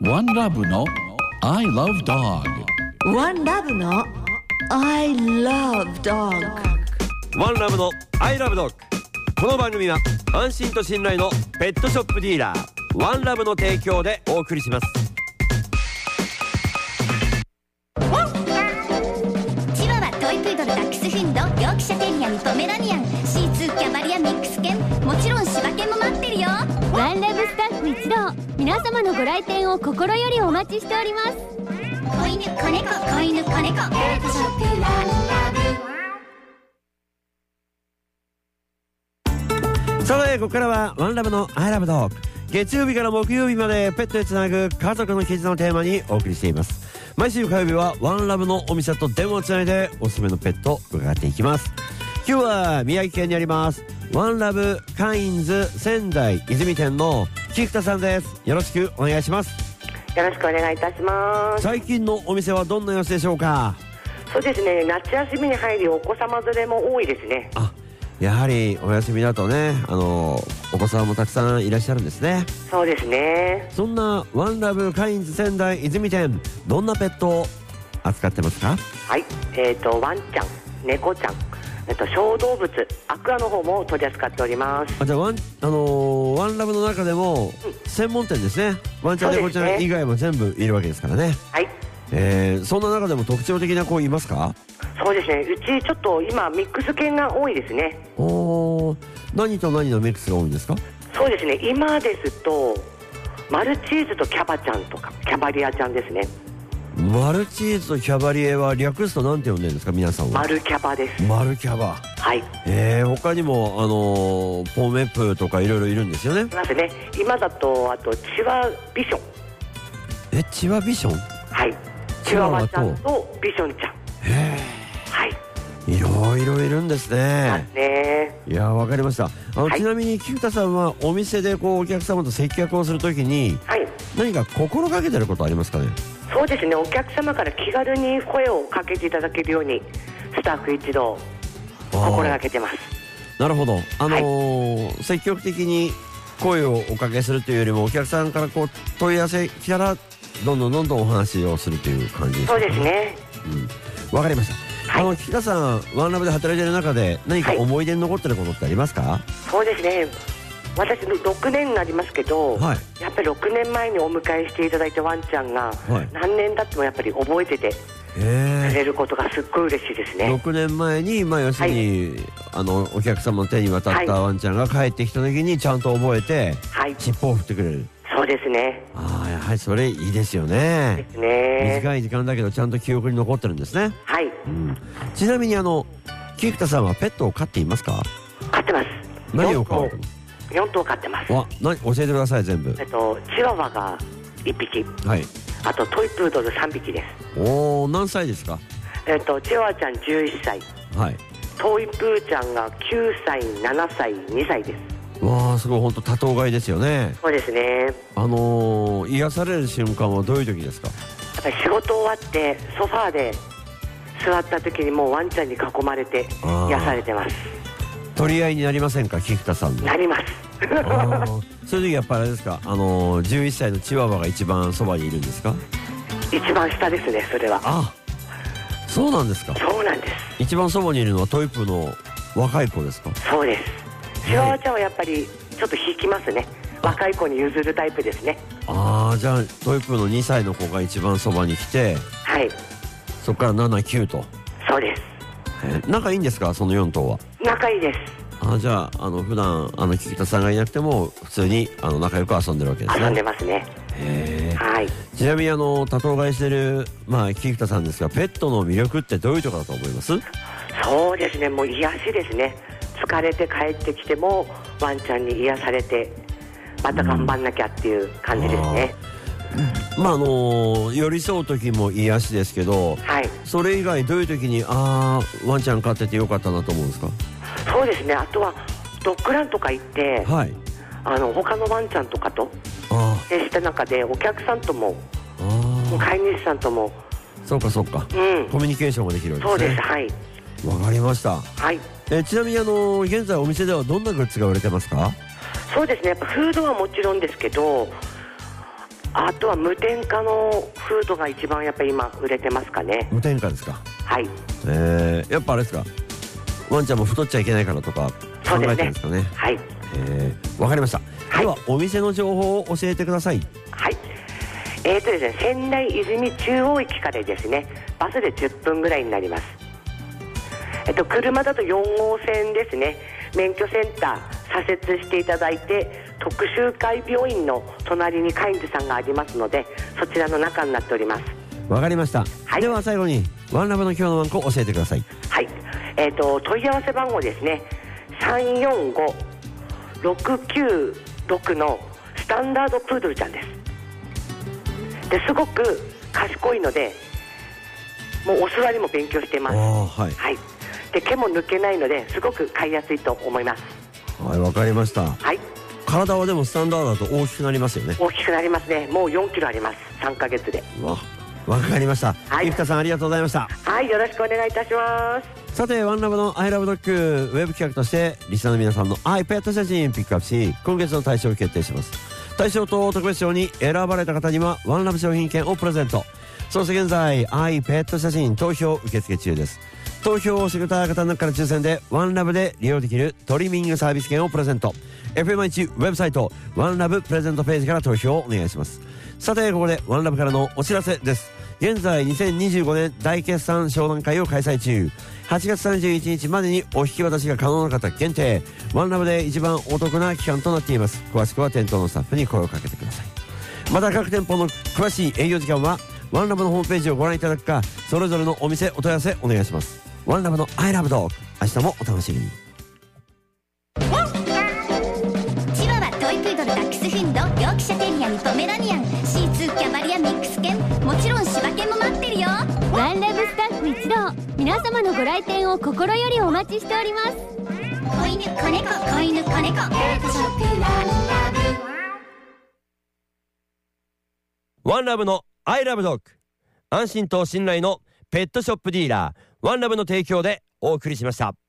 One Love の I Love Dog。 One Love の I Love Dog。 ワンラブのアイラブドッグ。この番組は安心と信頼のペットショップディーラーワンラブの提供でお送りします。 チワワ、トイプードル、ダックスフンド、ヨークシャテリアにポメラニアン、シーツー、キャバリア、ミックス犬、もちろん柴犬も待ってるよ。 ワンラブスタッフ一同、皆様のご来店を心よりお待ちしております。 子犬、子猫、子犬、子猫、ペットショップワンラブ。 さてここからはワンラブのアイラブドッグ。月曜日から木曜日までペットでつなぐ家族の絆のテーマにお送りしています。毎週火曜日はワンラブのお店と電話をつないでおすすめのペットを伺っていきます。今日は宮城県にありますワンラブカインズ仙台泉店の菊田さんです。よろしくお願いします。 よろしくお願いいたします。 最近のお店はどんな様子でしょうか？ そうですね、夏休みに入りお子様連れも多いですね。 やはりお休みだとね、お子さんもたくさんいらっしゃるんですね。 そうですね。 そんなワンラブカインズ仙台泉店、どんなペットを扱ってますか？ はい、ワンちゃん、猫ちゃん、小動物、アクアの方も取り扱っております。 じゃあワンラブの中でも専門店ですね。ワンちゃん、猫ちゃん以外も全部いるわけですからね。 はい。 そんな中でも特徴的な子いますか？ そうですね、うちちょっと今ミックス犬が多いですね。 何と何のミックスが多いんですか？ そうですね、今ですとマルチーズとキャバちゃんとかキャバリアちゃんですね。 マルチーズとキャバリエは略すと何て呼んでるんですか皆さんは？ マルキャバです。 マルキャバ。 はい。 他にもポメプとかいろいろいるんですよね。 いますね。今だとあとチワビション。 チワビション？ はい。チワワちゃんとビションちゃん。はい。 いろいろいるんですね。いや、わかりました。ちなみに菊田さんはお店でお客様と接客をするときに、何か心がけてることありますかね？ そうですね、お客様から気軽に声をかけていただけるようにスタッフ一同心がけてます。 なるほど。積極的に声をおかけするというよりもお客さんから問い合わせ来たらどんどんお話をするという感じですかね？そうですね。わかりました。菊田さん、ワンラブで働いている中で何か思い出に残ってることってありますか？ そうですね、私6年になりますけど、やっぱり6年前にお迎えしていただいたワンちゃんが、何年経ってもやっぱり覚えててくれることがすっごい嬉しいですね。 6年前に、要するに、お客様の手に渡ったワンちゃんが帰ってきた時にちゃんと覚えて、尻尾を振ってくれる。 そうですね。 やはりそれいいですよね。 ですね。 短い時間だけどちゃんと記憶に残ってるんですね。 はい。 ちなみに菊田さんはペットを飼っていますか？ 飼ってます。 何を飼うの ？4頭飼ってます。 教えてください全部。 チワワが1匹。はい。あとトイプードル3匹です。 何歳ですか？ チワワちゃん11歳。はい。トイプーちゃんが9歳、7歳、2歳です。 わあ、すごい、本当多頭飼いですよね。 そうですね。 癒される瞬間はどういう時ですか？ やっぱり仕事終わってソファーで座った時にもうワンちゃんに囲まれて癒されてます。 取り合いになりませんか菊田さんの？ なります。 そういう時やっぱりあれですか、11歳のチワワが一番そばにいるんですか？ 一番下ですね、それは。 そうなんですか？ そうなんです。 一番そばにいるのはトイプの若い子ですか？ そうです。チワワちゃんはやっぱりちょっと引きますね。若い子に譲るタイプですね。 じゃあトイプの2歳の子が一番そばに来て、そこから7、9と。 そうです。 仲いいんですか、その4頭は？仲いいです。じゃあ普段菊田さんがいなくても普通に仲良く遊んでるわけですね。 遊んでますね。はい。 ちなみに多頭飼いしてる菊田さんですが、ペットの魅力ってどういうところだと思います？ そうですね、もう癒しですね。疲れて帰ってきてもワンちゃんに癒されてまた頑張んなきゃっていう感じですね。 寄り添う時も癒しですけど、それ以外どういう時にワンちゃん飼っててよかったなと思うんですか？ そうですね、あとはドッグランとか行って、他のワンちゃんとかと接した中でお客さんとも飼い主さんともそうか、コミュニケーションができるわけですね。 そうです。はい。 わかりました。ちなみに現在お店ではどんなグッズが売れてますか？そうですね、やっぱフードはもちろんですけど、 あとは無添加のフードが一番やっぱり今売れてますかね。 無添加ですか。 はい。 やっぱあれですか、ワンちゃんも太っちゃいけないからとか考えてるんですかね。 はい。 わかりました、 はい、 ではお店の情報を教えてください。 はい。ですね、仙台泉中央駅からですね、バスで10分ぐらいになります。車だと4号線ですね、免許センター左折していただいて、徳洲会病院の隣にカインズさんがありますので、そちらの中になっております。 わかりました、 はい、 では最後にワンラブの今日のワンコ教えてください。 はい、問い合わせ番号ですね、345-696のスタンダードプードルちゃんです。ですごく賢いので、もうお座りも勉強しています。 はい、 はい、で毛も抜けないのですごく飼いやすいと思います。 はい、わかりました。 はい。 体はでもスタンダードだと大きくなりますよね。 大きくなりますね。もう4キロあります。3ヶ月で。 わかりました。 はい、 生田さんありがとうございました。 はい、よろしくお願いいたします。 さてワンラブのアイラブドッグウェブ企画としてリスナーの皆さんのアイペット写真ピックアップし、今月の大賞を決定します。大賞と特別賞に選ばれた方にはワンラブ商品券をプレゼント。そして現在アイペット写真投票受付中です。投票をしてくれた方の中から抽選でワンラブで利用できるトリミングサービス券をプレゼント。 FM1 ウェブサイトワンラブプレゼントページから投票をお願いします。さてここでワンラブからのお知らせです。現在2025年大決算商談会を開催中。8月31日までにお引き渡しが可能な方限定、ワンラブで一番お得な期間となっています。詳しくは店頭のスタッフに声をかけてください。また各店舗の詳しい営業時間はワンラブのホームページをご覧いただくか、それぞれのお店お問い合わせお願いします。ワンラブのアイラブドッグ、明日もお楽しみに。 チワワ、トイプードル、ダックスフンド、ヨークシャテリアにポメラニアン、シーツー、キャバリア、ミックス犬、もちろん柴犬も待ってるよ。 ワンラブスタッフ一同、皆様のご来店を心よりお待ちしております。 子犬、子猫、子犬、子猫、ペットショップワンラブ。ワンラブのアイラブドッグ、安心と信頼のペットショップディーラーワンラブの提供でお送りしました。